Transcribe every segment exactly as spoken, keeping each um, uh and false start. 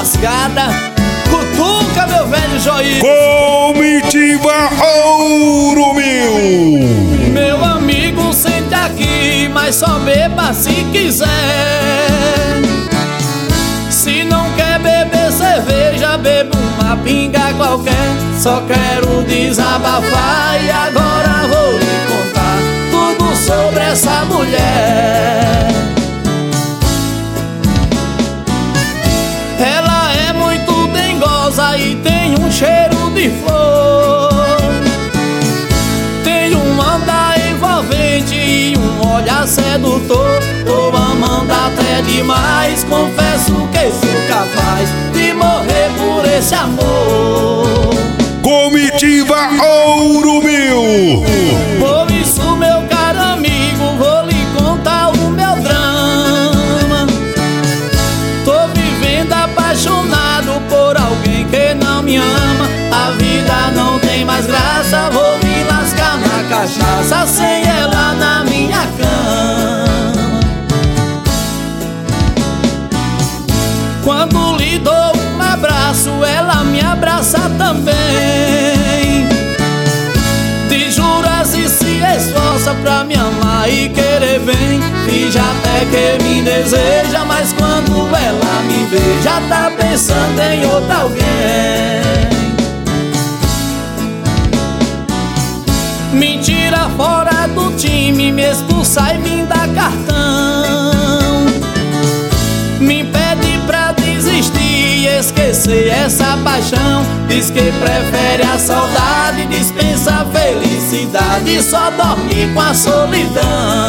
lascada. Cutuca, meu velho Joilson. Comitiva Ouro Mil. Meu amigo, sente aqui, mas só beba se quiser. Se não quer beber cerveja, beba uma pinga qualquer. Só quero desabafar e agora vou lhe contar tudo sobre essa mulher. Ela é muito dengosa e tem um cheiro de flor. Tem um andar envolvente e um olhar sedutor. Tô amando até demais, confesso que sou capaz de morrer por esse amor. Comitiva Ouro Mil. Por isso, meu caro amigo, vou lhe contar o meu drama. Tô vivendo apaixonado por alguém que não me ama. A vida não tem mais graça, vou me lascar na cachaça sem ela na minha cama. Quando lhe dou um abraço, ela me abraça também. De juras e se esforça pra me amar e querer bem. Finge até que me deseja, mas quando ela me vê, já tá pensando em outra alguém. Me tira fora do time, me expulsa e me dá cartão. Me pede pra desistir e esquecer essa paixão. Diz que prefere a saudade, dispensa a felicidade, só dorme com a solidão.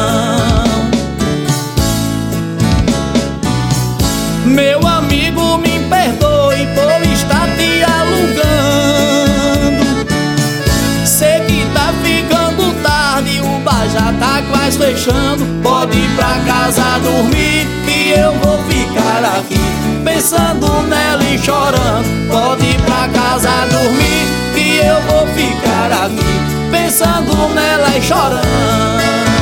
Meu amigo, me perdoe por estar te alugando. Sei que tá ficando tarde, o bar já tá quase fechando. Pode ir pra casa dormir, que eu vou ficar aqui pensando nela e chorando. Pode ir pra casa dormir, que eu vou ficar aqui pensando nela e chorando.